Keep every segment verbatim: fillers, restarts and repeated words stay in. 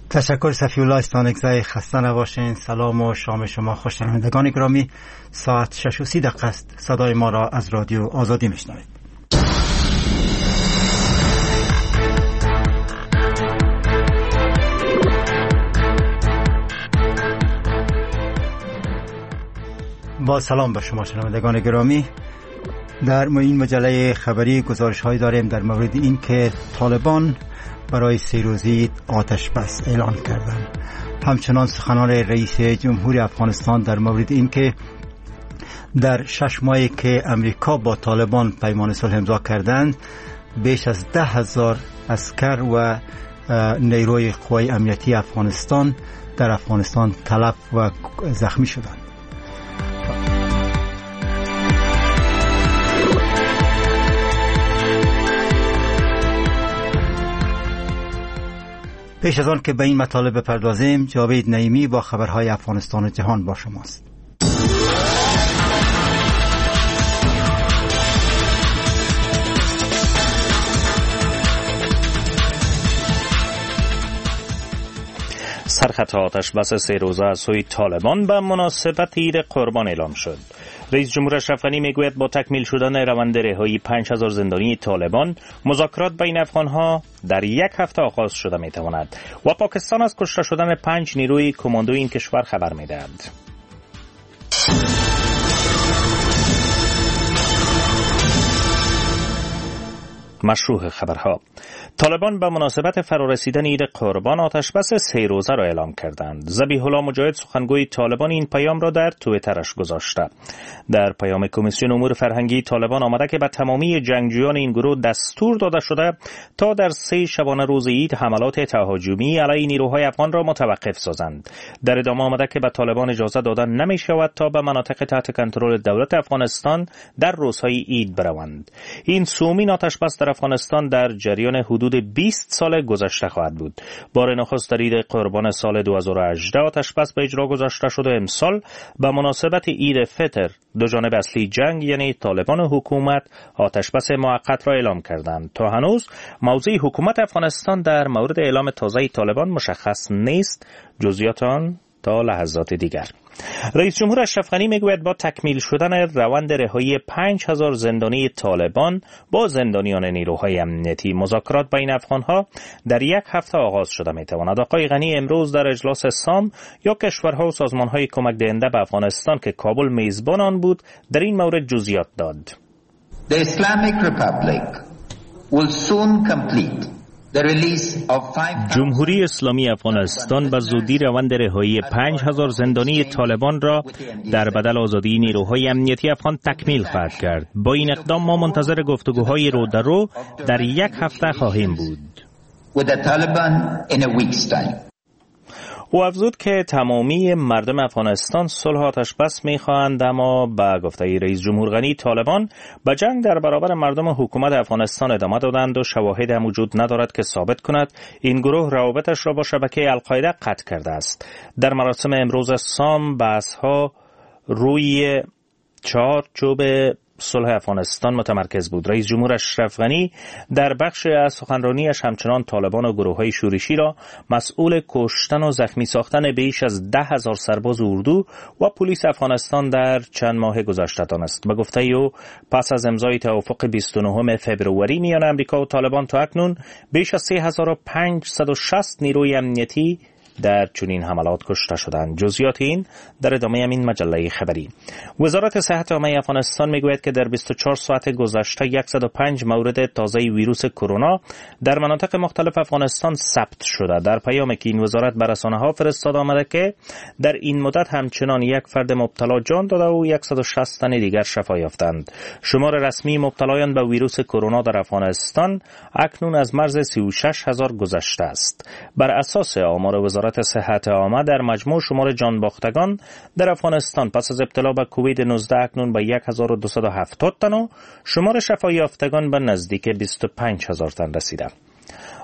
تشکر صفی الله استانکزای. خسته نباشین. سلام و شام شما خوش. شنوندگان گرامی، ساعت شش و سی دقیقه است. صدای ما را از رادیو آزادی میشنوید. با سلام به شما شنوندگان گرامی. در این مجله خبری گزارش هایی داریم در مورد این که طالبان برای سه روزی آتش بس اعلان کردند. همچنان سخنان رئیس جمهور افغانستان در مورد این که در شش ماهی که امریکا با طالبان پیمان صلح امضا کردند، بیش از ده هزار عسکر و نیروی قوای امنیتی افغانستان در افغانستان تلف و زخمی شدند. پیش از آن که به این مطالب بپردازیم، جاوید نعیمی با خبرهای افغانستان و جهان با شماست. سرخط آتش بس سه روزه از سوی طالبان به مناسبت عید قربان اعلام شد. رئیس جمهور اشرف غنی میگوید با تکمیل شدن روند رهایی پنج هزار زندانی طالبان، مذاکرات بین افغانها در یک هفته آغاز شده میتواند و پاکستان از کشته شدن پنج نیروی کماندو این کشور خبر میدهد. مشروع خبرها: طالبان به مناسبت فرارسیدن عید قربان آتش بس سه روزه را اعلام کردند. ذبیح الله مجاهد سخنگوی طالبان این پیام را در توییترش گذاشته. در پیام کمیسیون امور فرهنگی طالبان آمده که به تمامی جنگجویان این گروه دستور داده شده تا در سه شبانه روز عید حملات تهاجمی علیه نیروهای افغان را متوقف سازند. در ادامه آمده که به طالبان اجازه داده نمی شود تا به مناطق تحت کنترل دولت افغانستان در روزهای عید بروند. این سومین آتش بس در افغانستان در جریان حدود بیست سال گذشته خواهد بود. بار نخست در عید قربان سال دو هزار و هجده آتش بس به اجرا گذاشته شده. امسال به مناسبت عید فطر دو جانب اصلی جنگ یعنی طالبان و حکومت آتش بس موقت را اعلام کردند. تا هنوز موضع حکومت افغانستان در مورد اعلام تازه طالبان مشخص نیست. جزئیات آن تا لحظات دیگر. رئیس جمهور اشرف غنی میگوید با تکمیل شدن روند رهایی پنج هزار زندانی طالبان با زندانیان نیروهای امنیتی، مذاکرات بین افغانها در یک هفته آغاز شده میتواند. آقای غنی امروز در اجلاس سام یا کشورها و سازمانهای کمک دهنده به افغانستان که کابل میزبان آن بود در این مورد جزئیات داد. The Islamic Republic will soon complete جمهوری اسلامی افغانستان به زودی روند رهایی پنج هزار زندانی طالبان را در بدل آزادی نیروهای امنیتی افغان تکمیل خواهد کرد. با این اقدام ما منتظر گفتگوهای رو در رو در یک هفته خواهیم بود. او افزود که تمامی مردم افغانستان صلح آتش بس می‌خواهند، اما با گفته رئیس جمهور غنی طالبان به جنگ در برابر مردم حکومت افغانستان ادامه دادند و شواهد هم وجود ندارد که ثابت کند این گروه روابطش را با شبکه القاعده قطع کرده است. در مراسم امروز سام بحث‌ها روی چارچوب صلح افغانستان متمرکز بود. رئیس جمهور اشرف غنی در بخش از سخنرانیش همچنان طالبان و گروه‌های شورشی را مسئول کشتن و زخمی ساختن بیش از ده هزار سرباز اردو و پلیس افغانستان در چند ماه گذشته دانست. به گفته او پس از امضای توافق بیست و نهم فوریه میان امریکا و طالبان تا اکنون بیش از سه هزار و پانصد و شصت نیروی امنیتی در چنین حملات کشته شدند. جزئیات این در ادامه همین مجله خبری. وزارت صحت عامه افغانستان میگوید که در بیست و چهار ساعت گذشته صد و پنج مورد تازه ویروس کرونا در مناطق مختلف افغانستان ثبت شده. در پیامی که این وزارت به رسانه‌ها فرستاده آمده که در این مدت همچنان یک فرد مبتلا جان داده و صد و شصت تن دیگر شفا یافتند. شمار رسمی مبتلایان به ویروس کرونا در افغانستان اکنون از مرز سی و شش هزار گذشته است. بر اساس آمار وزارت صحت عامه در مجموع شمار جان باختگان در افغانستان پس از ابتلا به کووید نوزده اکنون به هزار و دویست و هفتاد تن و شمار شفا یافتگان به نزدیک بیست و پنج هزار تن رسیده.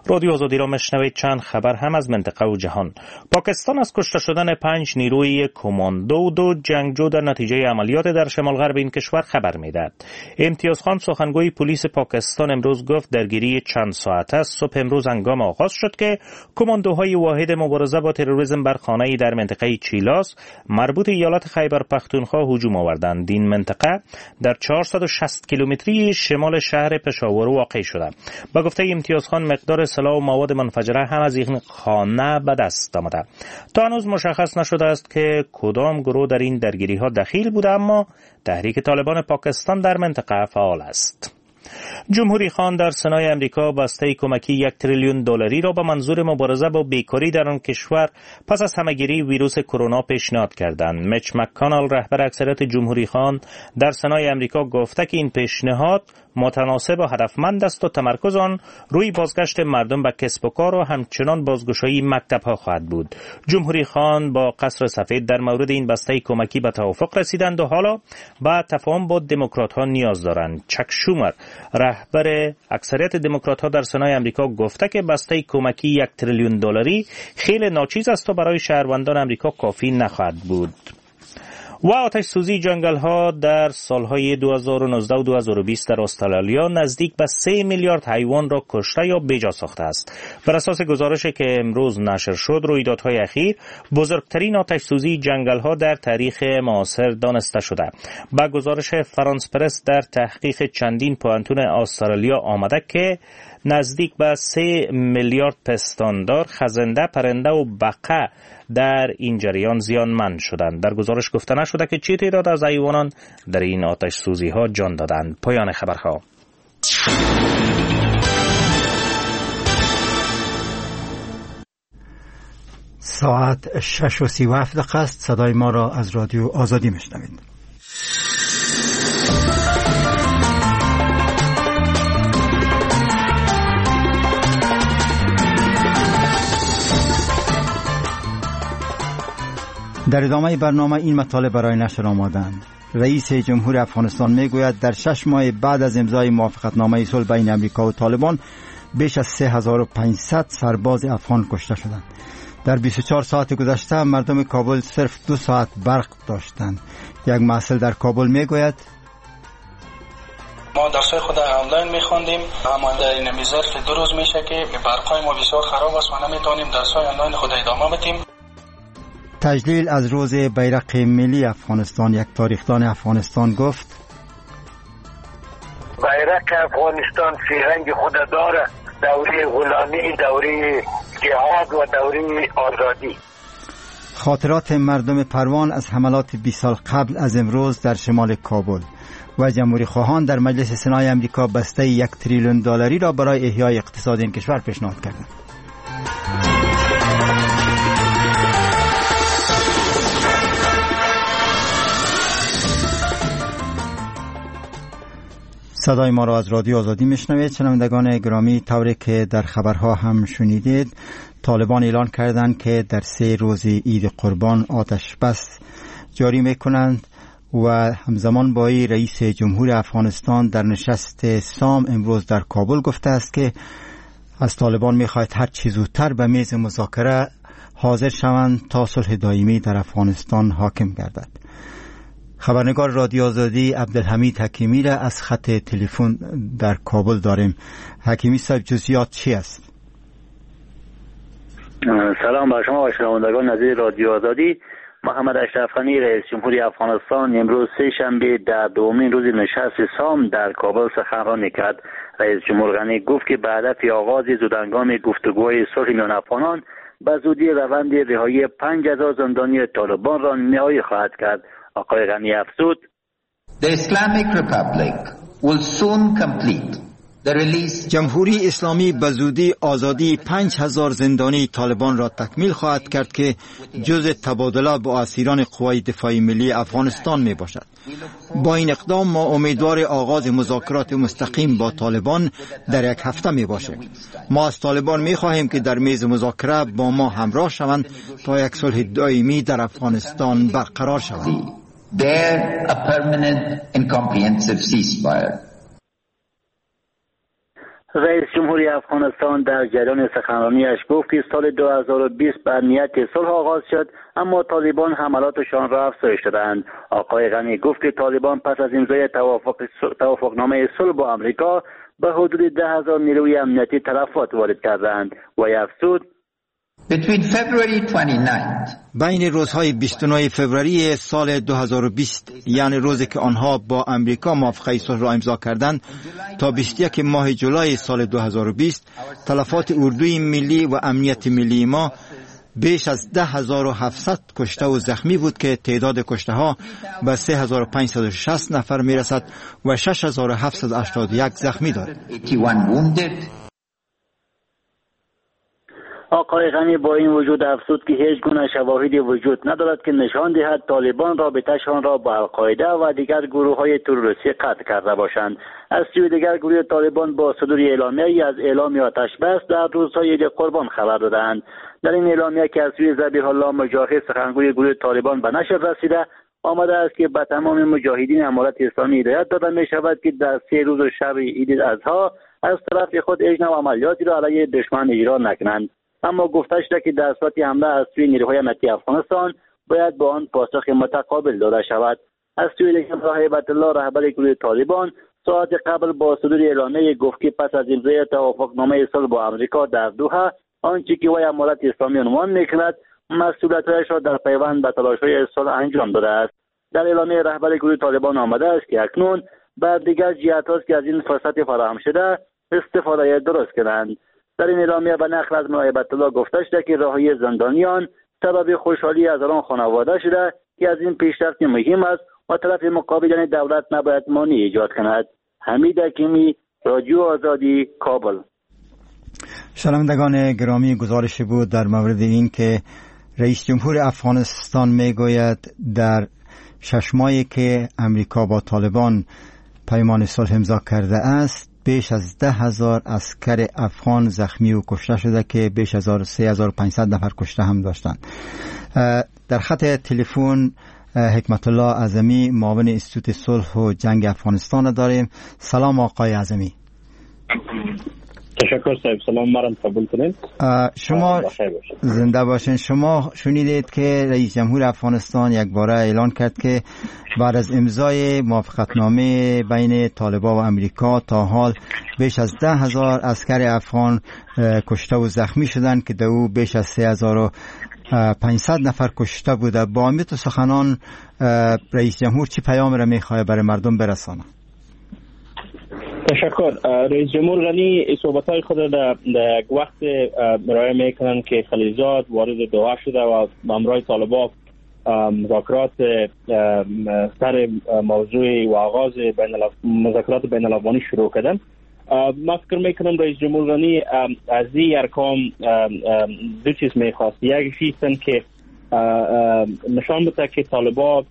رادیو آزادی را مشنوید. چند خبر هم از منطقه و جهان. پاکستان از کشته شدن پنج نیروی کماندو و دو جنگجو در نتیجه عملیات در شمال غرب این کشور خبر میدهد. امتیاز خان سخنگوی پلیس پاکستان امروز گفت درگیری چند ساعته از صبح امروز هنگام آغاز شد که کماندوهای واحد مبارزه با تروریسم بر خانه‌ای در منطقه چیلاس مربوط ایالت خیبر پختونخوا هجوم آوردند. این منطقه در چهارصد و شصت کیلومتری شمال شهر پشاور واقع شده. با گفته امتیاز خان مقدار سلاح و مواد منفجره هم از این خانه به دست آمده. تا هنوز مشخص نشده است که کدام گروه در این درگیری ها دخیل بوده، اما تحریک طالبان پاکستان در منطقه فعال است. جمهوری خان در سنای امریکا بسته کمکی یک تریلیون دلاری را به منظور مبارزه با بیکاری در آن کشور پس از همهگیری ویروس کرونا پیشنهاد کردند. میچ مک‌کانل رهبر اکثریت جمهوری خان در سنای امریکا گفته که این پیشنهاد متناسب و هدفمند است و تمرکز آن روی بازگشت مردم به کسب و کار و همچنان بازگشایی مکتب‌ها خواهد بود. جمهوری خان با قصر سفید در مورد این بسته کمکی به توافق رسیدند و حالا به تفاهم با دموکرات‌ها نیاز دارند. چک شومر رهبر اکثریت دموکرات‌ها در سنای امریکا گفته که بسته کمکی یک تریلیون دلاری خیلی ناچیز است و برای شهروندان امریکا کافی نخواهد بود. و آتش سوزی جنگل ها در سالهای دو هزار و نوزده و دو هزار و بیست در استرالیا نزدیک به سه میلیارد حیوان را کشته یا بیجا ساخته است. بر اساس گزارشی که امروز نشر شد، رویدادهای اخیر بزرگترین آتش سوزی جنگل ها در تاریخ معاصر دانسته شده. با گزارش فرانس پرس در تحقیق چندین پوهنتون استرالیا آمده که نزدیک به سه میلیارد پستاندار، خزنده، پرنده و بقه در این جریان زیانمند شدند. در گزارش گفته نشده که چه تعداد از حیوانان در این آتش سوزی ها جان دادند. پایان خبرها. ساعت شش و سی و هفت دقیقه است. صدای ما را از رادیو آزادی میشنوید. در ادامه برنامه این مطالب برای نشر آمدند. رئیس جمهور افغانستان میگوید در شش ماه بعد از امضای موافقتنامه صلح بین امریکا و طالبان بیش از سه هزار و پانصد سرباز افغان کشته شدند. در بیست و چهار ساعت گذشته مردم کابل صرف دو ساعت برق داشتند. یک مسئول در کابل میگوید ما درسای خود آنلاین میخوندیم، اما در این ظرف دو روز میشه که برقای ما بسیار خراب است و نمیتونیم درسای آنلاین خود ادامه بدیم. تجلیل از روز بیرق ملی افغانستان، یک تاریخدان افغانستان گفت بیرق افغانستان فرهنگ خود داره، دوره غلامی، دوره جهاد و دوره آزادی. خاطرات مردم پروان از حملات بیست سال قبل از امروز در شمال کابل. و جمهوری خواهان در مجلس سنای امریکا بسته یک تریلیون دلاری را برای احیای اقتصاد این کشور پیشنهاد کردند. صدای ما را از رادیو آزادی میشنوید. شنوندگان گرامی، طوری که در خبرها هم شنیدید، طالبان اعلان کردند که در سه روز عید قربان آتش بس جاری میکنند و همزمان با این رئیس جمهور افغانستان در نشست سام امروز در کابل گفته است که از طالبان میخواهد هر چه زودتر به میز مذاکره حاضر شوند تا صلح دائمی در افغانستان حاکم گردد. خبرنگار رادیو آزادی عبدالحمید حکیمی را از خط تلفن در کابل داریم. حکیمی صاحب، جزئیات چی است؟ سلام بر شما و شنوندگان عزیز رادیو آزادی. محمد اشرف غنی رئیس جمهوری افغانستان امروز سه شنبه در دومین روز نشست سام در کابل سخنرانی کرد. رئیس جمهور غنی گفت که به هدف آغاز زودهنگام گفتگوهای صلح میان افغانان به زودی روند رهایی پنج هزار زندانی طالبان را نهایی خواهد کرد. آقای غنی افزود The Islamic Republic will soon complete the release. جمهوری اسلامی به زودی آزادی پنج هزار زندانی طالبان را تکمیل خواهد کرد که جزء تبادله با اسیران قوای دفاعی ملی افغانستان می باشد. با این اقدام ما امیدوار آغاز مذاکرات مستقیم با طالبان در یک هفته می باشه. ما از طالبان می خواهیم که در میز مذاکره با ما همراه شوند تا یک صلح دائمی در افغانستان برقرار شود. There a permanent and comprehensive ceasefire. رئیس جمهوری افغانستان در جریان سخنرانیش گفت که سال دو هزار و بیست به نیت صلح آغاز شد، اما طالبان حملاتشان را افزایش دادند. آقای غنی گفت که طالبان پس از امضای توافق توافقنامه صلح با آمریکا به حدود ده هزار نیروی امنیتی تلفات وارد کردند و افزود Between February twenty-ninth بین روزهای بیست و نه فوریه سال دو هزار و بیست، یعنی روزی که آنها با امریکا موافقه صلح را امضا کردند، تا بیست و یک ماه جولای سال دو هزار و بیست، تلفات اردوی ملی و امنیت ملی ما بیش از ده هزار و هفتصد کشته و زخمی بود که تعداد کشته ها به سه هزار و پانصد و شصت نفر می رسد و شش هزار و هفتصد و هشتاد و یک زخمی دارد. آقای غنی با این وجود افزود که هیچ گونه شواهدی وجود ندارد که نشان دهد طالبان رابطه‌شان را با القاعده و دیگر گروه‌های تروریستی قطع کرده باشند. از سوی دیگر گروه طالبان با صدور اعلامیه‌ای از اعلام آتش بس در روزهای عید قربان خبر دادند. در این اعلامیه که از سوی ذبیح الله مجاهد سخنگوی گروه طالبان به نشر رسیده، آمده است که به تمام مجاهدین امارت اسلامی هدایت داده می شود که در سه روز شب عید الاضحی از طرف خود هیچ نوع عملیاتی را علیه دشمن اجرا نکنند، اما گفته شده که در صورت حمله از سوی نیروهای امنیتی افغانستان باید با آن پاسخ متقابل داده شود. از سوی دیگر هیبت الله رهبر گروه طالبان ساعت قبل با صدور اعلامیه گفت که پس از امضای توافقنامه صلح با آمریکا در دوحه، آنچه که وی امارت اسلامی عنوان میکند مسئولیت‌هایش را در پیوند به تلاش‌های صلح انجام داده است. در اعلامیه رهبر گروه طالبان آمده است که اکنون بر دیگر جهات که از این فرصت فراهم شده استفاده درست کنند. در این اعلامیه به نقل از هیبت الله گفته شده که رهایی زندانیان سبب خوشحالی هزاران خانواده شده که از این پیشرفت مهم است و طرف مقابل یعنی دولت نباید مانع ایجاد کند. حمید حکیمی، رادیو آزادی، کابل. شنوندگان گرامی، گزارش بود در مورد این که رئیس جمهور افغانستان میگوید در شش ماهی که امریکا با طالبان پیمان صلح امضا کرده است، بیش از ده هزار عسکر افغان زخمی و کشته شده که بیش از سه هزار و پانصد نفر کشته هم داشتند. در خط تلفن حکمت الله اعظمی، معاون انستیتوت صلح و جنگ افغانستان داریم. سلام آقای اعظمی. تشکر صاحب، سلام مرم قبول کنید. شما زنده باشین. شما شنیدید که رئیس جمهور افغانستان یک باره اعلان کرد که بعد از امضای موافقتنامه بین طالبان و امریکا تا حال بیش از ده هزار عسکر افغان کشته و زخمی شدند که در او بیش از سه هزار و پانصد نفر کشته بوده. با این سخنان رئیس جمهور چی پیام را میخواد برای مردم برسانه؟ تشکر. رئیس جمهور غنی صحبت‌های خود در وقت ارائه میکنن که خلیلزاد وارد دوحه شده و با همراه طالبان مذاکرات سر موضوع و آغاز مذاکرات بین الافغانی شروع کردن. من فکر میکنم رئیس جمهور غنی از این ارکام دو چیز میخواست. یک چیز که نشان بده که طالبان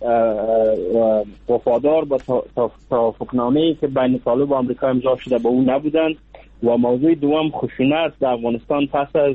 وفادار به توافقنامه‌ای که بین طالب و آمریکا امضا شده به اون نبودند. و موضوع دوم خشونت در افغانستان پس از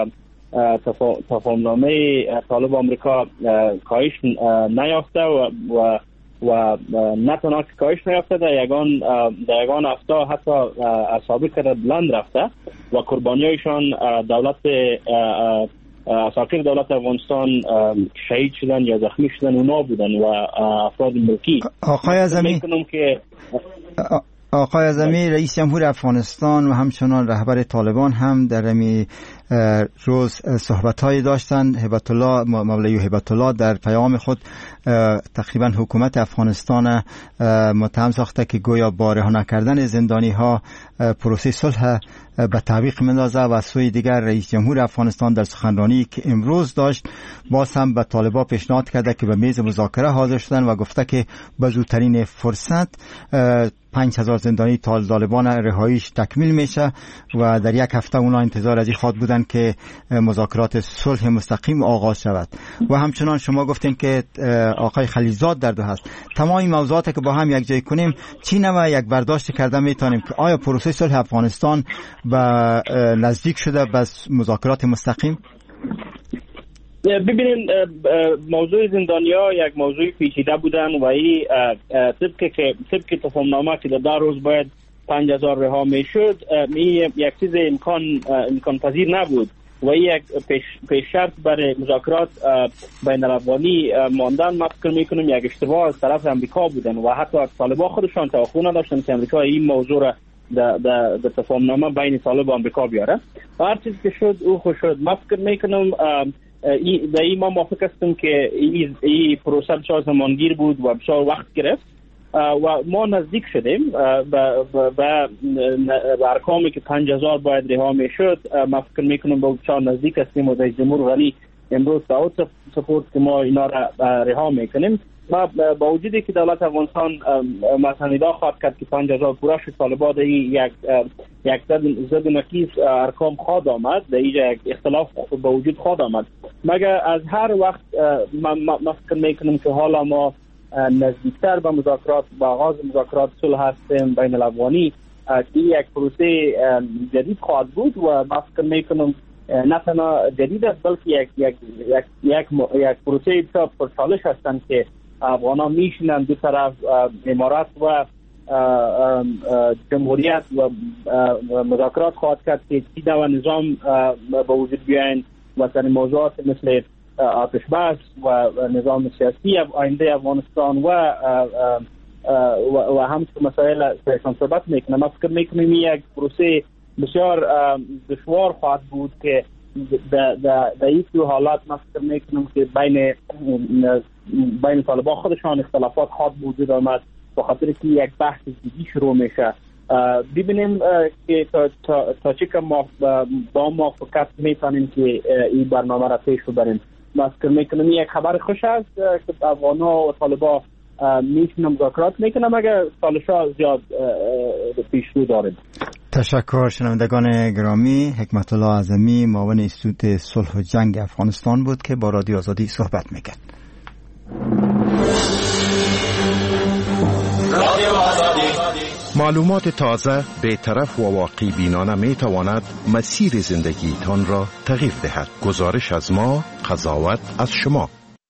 توافقنامه طالب و آمریکا کاهش نیافته و و و نه تنها کاهش نیافته، در یگان در یگان هفته حتی اصابی کرده بلند رفته و قربانیایشان دولت اساکر دولت افغانستان شهید شدن یا زخمی شدن اونا بودن و افراد ملکی. آقای اعظمی که آقای اعظمی رئیس جمهور افغانستان و همچنان رهبر طالبان هم در این روز صحبت‌هایی داشتند. هیبت الله مولوی هیبت الله در پیام خود تقریبا حکومت افغانستان متهم ساخته که گویا با رها نکردن زندانی‌ها پروسه صلح به تعویق میندازه و سوی دیگر رئیس جمهور افغانستان در سخنرانی که امروز داشت باز هم به طالبان پیشنهاد کرده که به میز مذاکره حاضر شدن و گفته که به زودترین فرصت پنج هزار زندانی طالبان رهاییش تکمیل میشه و در یک هفته اونا انتظار از این خواد بودن که مذاکرات صلح مستقیم آغاز شود. و همچنان شما گفتین که آقای خلیلزاد در دو هست. تمام این موضوعات که با هم یک جای کنیم چی نوع یک برداشت کرده میتونیم که آیا پروسه صلح افغانستان به نزدیک شده به مذاکرات مستقیم؟ ببینید موضوع زندانیا یک موضوع پیچیده بودن و این طبق که طبق تفاهمنامه که در ده روز باید پنج هزار رها میشد، این یک چیز امکان امکان پذیر نبود و یک پیش, پیش شرط برای مذاکرات بین الافغانی ماندن. ما فکر میکنم یک اشتباه از طرف امریکا بودن و حتی طالبان خودشان توقع نداشتن که امریکا این موضوع را در تفاهم نامه بین طالب و امریکا بیاره. هر چیزی که شد او خوش شد. ما فکر میکنم در این ما موافق هستم که این پروسه بسیار زمانگیر بود و بسیار وقت گرفت و ما نزدیک شدیم و ارقامی که پنج هزار باید رها میشد ما فکر میکنم با بسیار نزدیک هستیم و رئیس جمهور غنی امروز دعوت سپورت که ما اینا را رها میکنیم. ما با وجودی که دولت افغانستان مثلا ادعا خواهد کرد که پنج هزار پورا شد، طالبان یک یک زد نکیس ارقام خواهد آمد، در اینجا یک اختلاف با وجود خواهد آمد. مگر از هر وقت ما فکر میکنم که حالا ما نزدیکتر به مذاکرات، با آغاز مذاکرات صلح هستیم بین الافغانی، که یک پروسه جدید خواهد بود و ما فکر میکنم نه تنها جدید است بلکه یک یک یک یک, یک پروسه بسیار پرچالش هستند که افغانا میشینند دو طرف، امارات و جمهوریت و مذاکرات خواهد کرد که چی نوع نظام به وجود بیاین و سر موضوعات مثل آتش بس و نظام سیاسی آینده افغانستان و و همچنین مسائل سرشان صحبت میکنه. ما فکر میکنیم یک پروسه بسیار دشوار خواهد بود که در این دو حالات ما فکر میکنم که بین بین طالبان خودشان اختلافات خواهد وجود آمد به خاطر که یک بحث جدی شروع میشه. ببینیم که تا, تا, تا چه که ما با موافقت میتونیم که این برنامه را پیش ببریم. ما فکر میکنم یک خبر خوش است که افغان‌ها و طالبان میتونن مذاکرات میکنن اگر سالشا زیاد پیش رو داریم. تشکر. شنوندگان گرامی، حکمت الله اعظمی معاون انستیتوت صلح و جنگ افغانستان بود که با رادیو آزادی صحبت میکرد. معلومات تازه، بی‌طرف و واقعی بینانه می تواند مسیر زندگی تان را تغییر دهد. گزارش از ما، قضاوت از شما.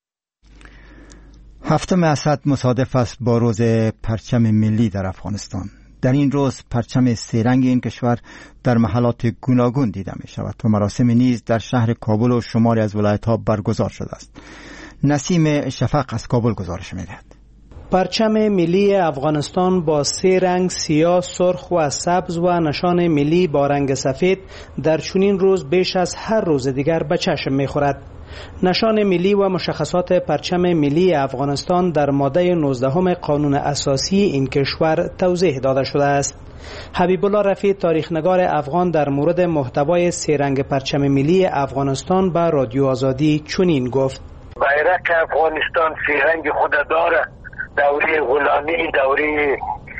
هفتم اسد مصادف است با روز پرچم ملی در افغانستان. در این روز پرچم سه‌رنگ این کشور در محلات گوناگون دیده می شود و مراسم نیز در شهر کابل و شماری از ولایت‌ها برگزار شده است. نسیم شفق از کابل گزارش می دهد. پرچم ملی افغانستان با سه رنگ سیاه، سرخ و سبز و نشان ملی با رنگ سفید در چنین روز بیش از هر روز دیگر به چشم می‌خورد. نشان ملی و مشخصات پرچم ملی افغانستان در ماده نوزدهم قانون اساسی این کشور توضیح داده شده است. حبیب الله رفیع، تاریخ‌نگار افغان، در مورد محتوای سه رنگ پرچم ملی افغانستان به رادیو آزادی چنین گفت: بیرق افغانستان سه رنگ خود داره، دوره غلامی، دوره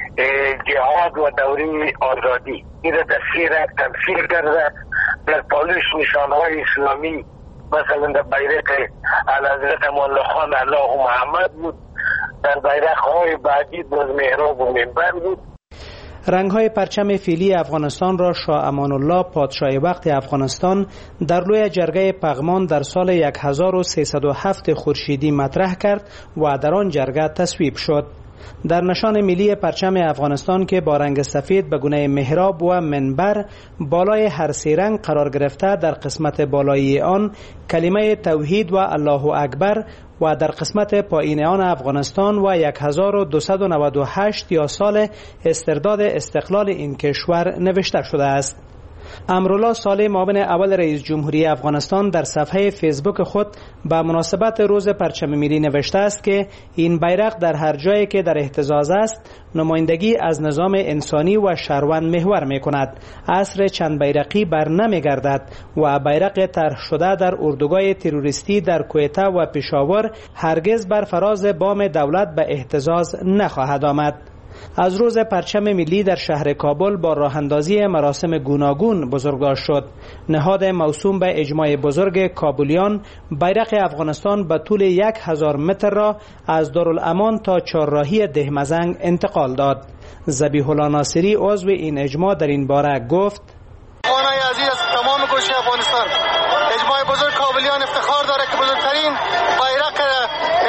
جهاد و دوره آزادی. این را در سه رنگ تمثیل کرده. در پالوش نشانهای اسلامی مثلا در بیرق اعلیحضرت امان الله خان الله محمد بود، در بیرق های بعدی باز محراب و منبر بود. رنگ های پرچم فیلی افغانستان را شاه امان الله پادشاه وقت افغانستان در لوی جرگه پغمان در سال هزار و سیصد و هفت خورشیدی مطرح کرد و در آن جرگه تصویب شد. در نشان ملی پرچم افغانستان که با رنگ سفید به گونه محراب و منبر بالای هر سه رنگ قرار گرفته، در قسمت بالایی آن کلمه توحید و الله اکبر و در قسمت پایین آن افغانستان و هزار و دویست و نود و هشت یا سال استرداد استقلال این کشور نوشته شده است. امرالله صالح، معاون اول رئیس جمهوری افغانستان، در صفحه فیسبوک خود به مناسبت روز پرچم ملی نوشته است که این بیرق در هر جایی که در اهتزاز است نمایندگی از نظام انسانی و شهروند محور می کند. عصر چند بیرقی بر نمی گردد و بیرق طرح شده در اردوگاه تروریستی در کویته و پشاور هرگز بر فراز بام دولت به اهتزاز نخواهد آمد. از روز پرچم ملی در شهر کابل با راه اندازی مراسم گوناگون بزرگداشت شد. نهاد موسوم به اجماع بزرگ کابلیان بیرق افغانستان به طول یک هزار متر را از دارالامان تا چهارراهی دهمزنگ انتقال داد. ذبیح الله ناصری، عضو این اجماع، در این باره گفت: افغانای عزیز از تمام گوشه افغانستان، اجماع بزرگ کابلیان افتخار دارد که بزرگترین بیرق امروز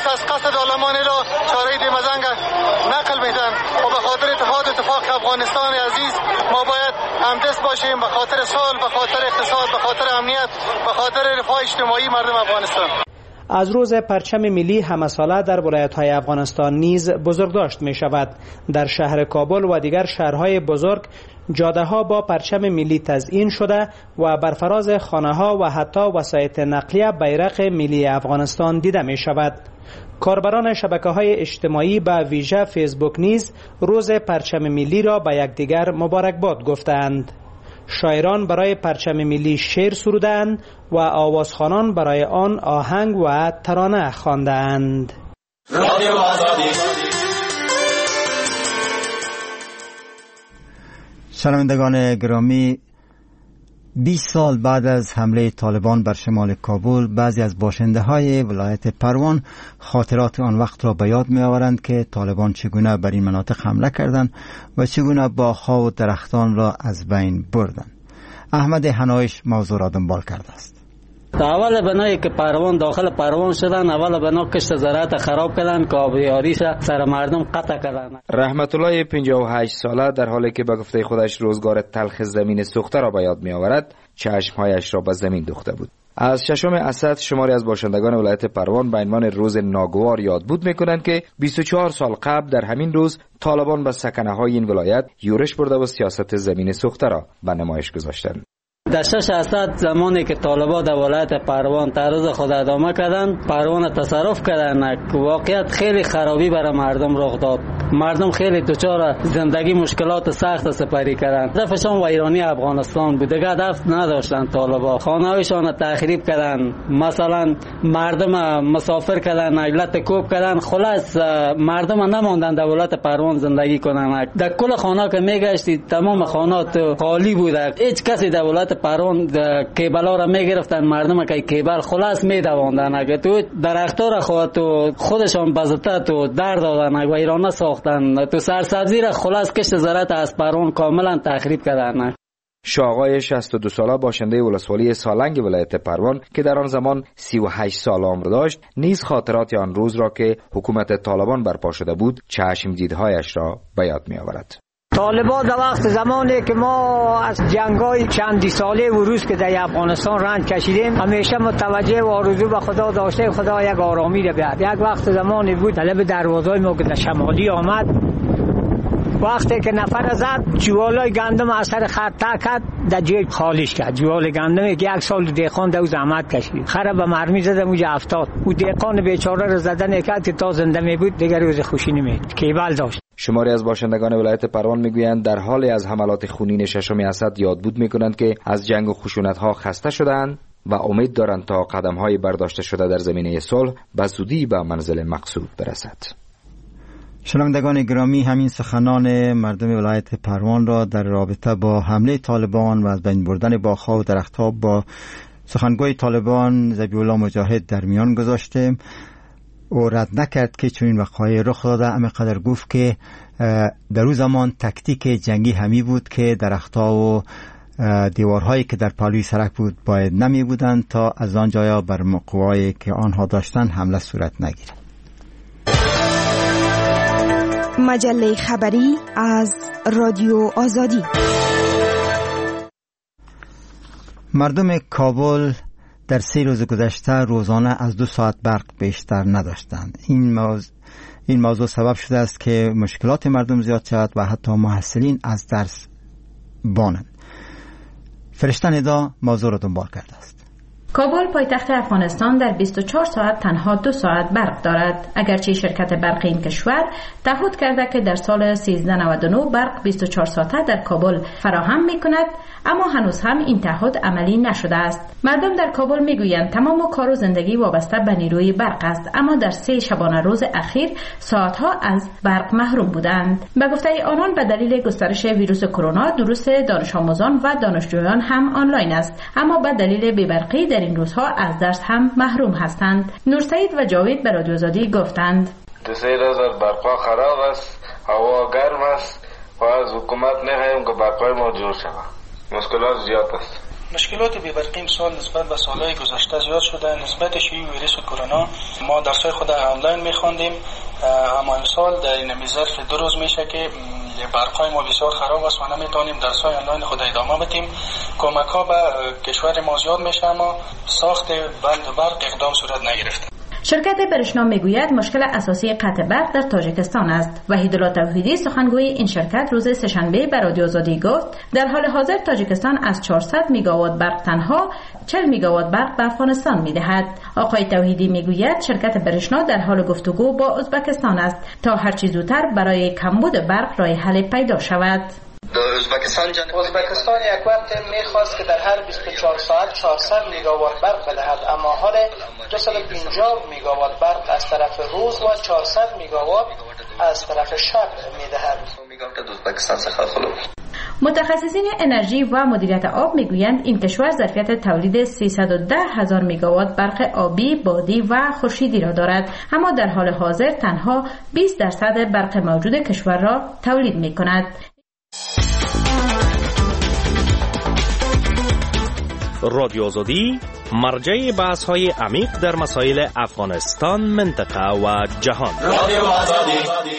کس قصد عالمان را چاره دیمزنگ نقل میدن و به خاطر اتحاد اتفاق افغانستان عزیز ما باید همدست باشیم به خاطر صلح، به خاطر اقتصاد، به خاطر امنیت، به خاطر رفاه اجتماعی مردم افغانستان. از روز پرچم ملی همساله در ولایت‌های افغانستان نیز بزرگداشت می شود. در شهر کابل و دیگر شهرهای بزرگ جاده‌ها با پرچم ملی تزیین شده و بر فراز خانه‌ها و حتی وسایط نقلیه بیرق ملی افغانستان دیده می شود. کاربران شبکه‌های اجتماعی به ویژه فیسبوک نیز روز پرچم ملی را به یکدیگر مبارکباد گفتند. شاعران برای پرچم ملی شعر سرودند و آوازخوانان برای آن آهنگ و ترانه خواندند. شنوندگان گرامی، بیست سال بعد از حمله طالبان بر شمال کابل، بعضی از باشنده های ولایت پروان خاطرات آن وقت را به یاد می آورند که طالبان چگونه بر این مناطق حمله کردند و چگونه باغ‌ها و درختان را از بین بردند. احمد حنایش موضوع را دنبال کرده است. اول بنایی که پروان داخل پروان شدن، اول بنا کشت زراعت خراب کردن، کابلیاری سر مردم قطع کردن. رحمت الله پنجاه و هشت ساله در حالی که به گفته خودش روزگار تلخ زمین سوخته را به یاد می آورد، چشمهایش را به زمین دوخته بود. از ششم اسد شماری از باشندگان ولایت پروان به عنوان روز ناگوار یاد بود میکنند که بیست و چهار سال قبل در همین روز طالبان به سکنه های این ولایت یورش برده و سیاست زمین سوخته را به نمایش گذاشتند. در شش اسد زمانی که طالبان در ولایت پروان تعرض خود ادامه کردن، پروان تصرف کردن، واقعیت خیلی خرابی برای مردم رخ داد. مردم خیلی دچار زندگی مشکلات سخت سپری کردن. هدفشان ویرانی افغانستان بود، دیگه هدف نداشتن طالبان. خانه‌هایشان تخریب کردن، مثلا مردم مسافر کردن، علت کوب کردن. خلاص مردم نماندن در ولایت پروان زندگی کنن. در کل خانه که میگشتی تمام خانات خالی بوده، هیچ کسی در ولایت پروان کیبلا را میگرفتن، مردم که کیبل خلاص میدواندن. اگه تو درخت‌ها را خود تو خودشان بزته تو در دادن، اگه ایران ساختن، تو سرسبزی را خلاص کشت زراعت از پروان کاملا تخریب کردن. شاقای شصت و دو ساله باشنده ولسوالی سالنگ ولایت پروان که در آن زمان سی و هشت سال عمر داشت، نیز خاطرات آن روز را که حکومت طالبان برپا شده بود چشم دیدهایش را به یاد می‌آورد. طالبان در وقت زمانی که ما از جنگای چندی ساله و روز که در افغانستان رنج کشیدیم، همیشه متوجه و آرزو به خدا داشته خدا یک آرامی را بیاد. یک وقت زمانی بود طلب دروازهای ما که در شمالی آمد، وقتی که نفر زد جوالای گندم از سر خط کرد، در جیب خالیش کرد. جوال گندم که یک سال دیقان در زحمت کشید، خراب به مرمی زدم اونجا افتاد. او دیقان بیچاره را زدن کرد که تا زنده می بود دیگر روز خوشی نمید. کیبل داشت. شماری از باشندگان ولایت پروان میگویند در حال از حملات خونین ششم اسد یاد بود میکنند که از جنگ و خشونت‌ها خسته شدند و امید دارند تا قدم‌های برداشته شده در زمینه صلح به زودی به منزل مقصود برسد. شنوندگان گرامی، همین سخنان مردم ولایت پروان را در رابطه با حمله طالبان و از بین بردن باغ‌ها و درخت‌ها با سخنگوی طالبان ذبیح الله مجاهد در میان گذاشتیم. او رد نکرد که چنین وقایعی رخ داده، اما قدر گفت که در اون زمان تکتیک جنگی همی بود که درخت‌ها و دیوارهایی که در پهلوی سرک بود باید نمی بودند تا از آن جایا بر قوایی که آنها داشتن حمله صورت نگیرد. مجله خبری از رادیو آزادی. مردم کابل در سه روز گذشته روزانه از دو ساعت برق بیشتر نداشتند. این موضوع, این موضوع سبب شده است که مشکلات مردم زیاد شود و حتی محصلین از درس بانند. فرشته ندا موضوع را دنبال کرده است. کابل پایتخت افغانستان در بیست و چهار ساعت تنها دو ساعت برق دارد. اگرچه شرکت برق این کشور تعهد کرده که در سال سیزده نود و نه برق بیست و چهار ساعته در کابل فراهم می کند، اما هنوز هم این تعهد عملی نشده است. مردم در کابل می گویند تمام کار و زندگی وابسته به نیروی برق است، اما در سه شبانه روز اخیر ساعتها از برق محروم بودند. به گفته آنان به دلیل گسترش ویروس کرونا دروس دانش آموزان و دانشجویان هم آنلاین است، اما به دلیل بی‌برقی در این روزها از درس هم محروم هستند. نورسعید و جاوید به رادیو آزادی گفتند دو سه روز برق خراب است، هوا گرم است و از حکومت می‌خواهیم که برق ما جور شود. مشکلات زیاد است. مشکلات بی‌برقی امسال نسبت به سالهای گذشته زیاد شده. نسبت شیوع ویروس کرونا ما درس‌های خود آنلاین می‌خواندیم، اما امسال در این ظرف دو روز میشه که برقای ما بسیار خراب است و نمیتونیم درس‌های آنلاین خود ادامه بدیم. کمک‌ها به کشور ما زیاد میشه اما ساخت بند برق اقدام صورت نگرفته. شرکت برشنا میگوید مشکل اساسی قطع برق در تاجیکستان است. وحیدالله توحیدی سخنگوی این شرکت روز سه‌شنبه به رادیو آزادی گفت در حال حاضر تاجیکستان از چهارصد میگاوات برق تنها چهل میگاوات برق به افغانستان میدهد. آقای توحیدی میگوید شرکت برشنا در حال گفتگو با ازبکستان است تا هر چه زودتر برای کمبود برق راه حل پیدا شود. ازبکستان جن... ازبکستان یک وقت میخواست که در هر بیست و چهار ساعت چهارصد میگاوات برق بدهد، اما حال دویست و پنجاه میگاوات برق از طرف روز و چهارصد میگاوات از طرف شب میدهد. متخصصین انرژی و مدیریت آب میگویند این کشور ظرفیت تولید سیصد و ده هزار میگاوات برق آبی، بادی و خورشیدی را دارد، اما در حال حاضر تنها بیست درصد برق موجود کشور را تولید میکند. رادیو آزادی مرجع بحث های عمیق در مسائل افغانستان، منطقه و جهان. رادیو آزادی.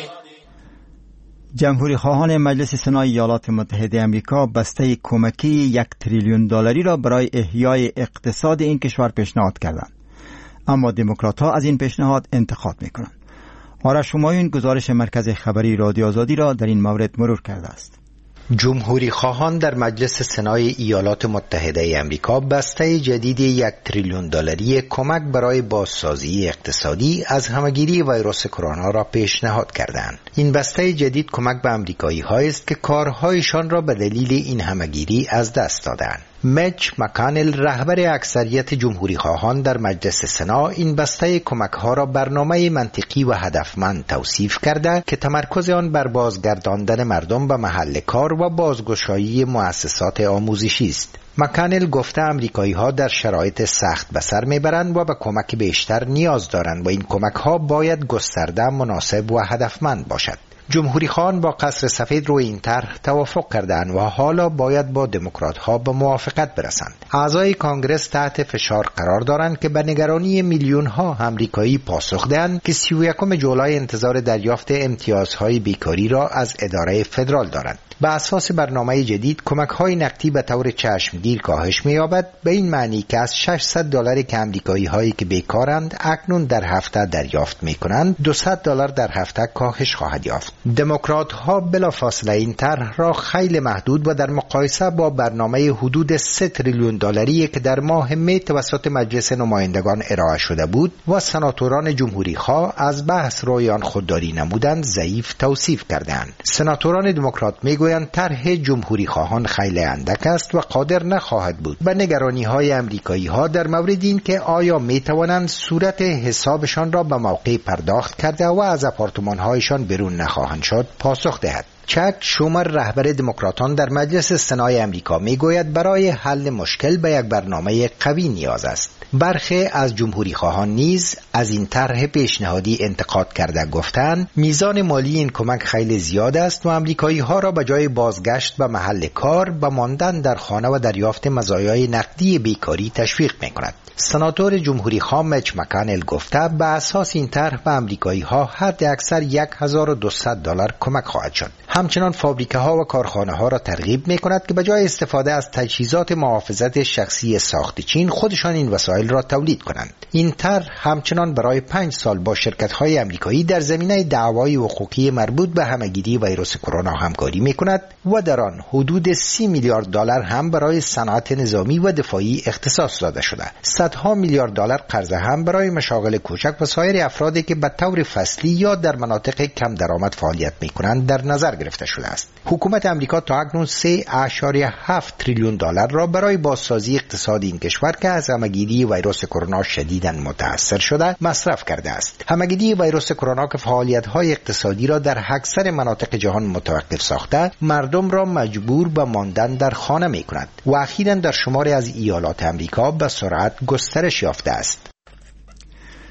جمهوری خواهان مجلس سنای ایالات متحده آمریکا بسته کمکی یک تریلیون دلاری را برای احیای اقتصاد این کشور پیشنهاد کردند، اما دموکرات‌ها از این پیشنهاد انتقاد می‌کنند. آرش همایون گزارش مرکز خبری رادیو آزادی را در این مورد مرور کرده است. جمهوری خواهان در مجلس سنای ایالات متحده آمریکا بسته جدید یک تریلیون دلاری کمک برای بازسازی اقتصادی از همهگیری ویروس کرونا را پیشنهاد کردند. این بسته جدید کمک به آمریکایی هایی است که کارهایشان را به دلیل این همهگیری از دست دادند. میچ مکانل رهبر اکثریت جمهوری خواهان در مجلس سنا این بسته کمک ها را برنامه منطقی و هدفمند توصیف کرده که تمرکز آن بر بازگرداندن مردم به محل کار و بازگشایی مؤسسات آموزشی است. مکانل گفته امریکایی ها در شرایط سخت به سر میبرند و به کمک بیشتر نیاز دارند و این کمک ها باید گسترده، مناسب و هدفمند باشد. جمهوری خواهان با قصر سفید روی این طرح توافق کردند و حالا باید با دموکرات ها به موافقت برسند. اعضای کانگرس تحت فشار قرار دارند که به نگرانی میلیون ها امریکایی پاسخ دهند که سی و یکم جولای انتظار دریافت امتیازهای بیکاری را از اداره فدرال دارند. به اساس برنامه جدید کمک‌های نقدی به طور چشمگیر کاهش می‌یابد، به این معنی که از ششصد دلار که امریکایی‌هایی که بیکارند اکنون در هفته دریافت می‌کنند، دویست دلار در هفته کاهش خواهد یافت. دموکرات‌ها بلافاصله این طرح را خیلی محدود و در مقایسه با برنامه حدود سه تریلیون دلاری که در ماه می توسط مجلس نمایندگان ارائه شده بود و سناتوران جمهوری‌خواه از بحث روی آن خودداری نمودند، ضعیف توصیف کردند. سناتوران دموکرات می‌گویند طرح جمهوری خواهان خیلی اندک است و قادر نخواهد بود به نگرانی های امریکایی ها در مورد این که آیا می توانند صورت حسابشان را به موقع پرداخت کرده و از آپارتمان هایشان بیرون نخواهند شد پاسخ دهد. چک شومر رهبر دموکراتان در مجلس سنای امریکا میگوید برای حل مشکل به یک برنامه قوی نیاز است. برخی از جمهوری خواهان نیز از این طرح پیشنهادی انتقاد کرده گفتند میزان مالی این کمک خیلی زیاد است و امریکایی ها را به جای بازگشت به محل کار به ماندن در خانه و دریافت مزایای نقدی بیکاری تشویق میکند. سناتور جمهوری خواه میچ مکانل گفته به اساس این طرح به امریکایی ها حد اکثر هزار و دویست دلار کمک خواهد شد. همچنان فابریکه ها و کارخانه ها را ترغیب می کند که به جای استفاده از تجهیزات محافظت شخصی ساخت چین خودشان این وسایل را تولید کنند. این طرح همچنان برای پنج سال با شرکت های امریکایی در زمینه دعوای حقوقی مربوط به همهگیری ویروس کرونا همکاری می کند و در آن حدود سی میلیارد دلار هم برای صنعت نظامی و دفاعی اختصاص داده شده. صدها میلیارد دلار قرضه هم برای مشاغل کوچک و سایر افرادی که به طور فصلی یا در مناطق کم درآمد فعالیت می کنند در نظر گرفته شده است. حکومت امریکا تا اکنون سه اشاریه هفت تریلیون دلار را برای بازسازی اقتصاد این کشور که از همهگیری ویروس کرونا شدیداً متاثر شده مصرف کرده است. همهگیری ویروس کرونا که فعالیت‌های اقتصادی را در اکثر مناطق جهان متوقف ساخته، مردم را مجبور به ماندن در خانه می‌کند و اخیراً در شماری از ایالات امریکا به سرعت گسترش یافته است.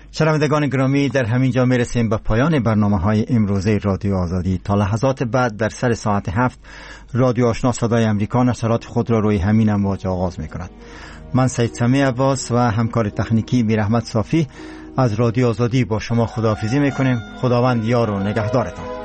شنوندگان گرامی، در همین جا میرسیم به پایان برنامه های امروزه رادیو آزادی. تا لحظات بعد در سر ساعت هفت رادیو آشنا صدای امریکا نشرات خود را روی همین امواج آغاز می کند. من سید سمی عباس و همکار تکنیکی میر احمد صافی از رادیو آزادی با شما خداحافظی می کنیم. خداوند یار و نگهدارتان.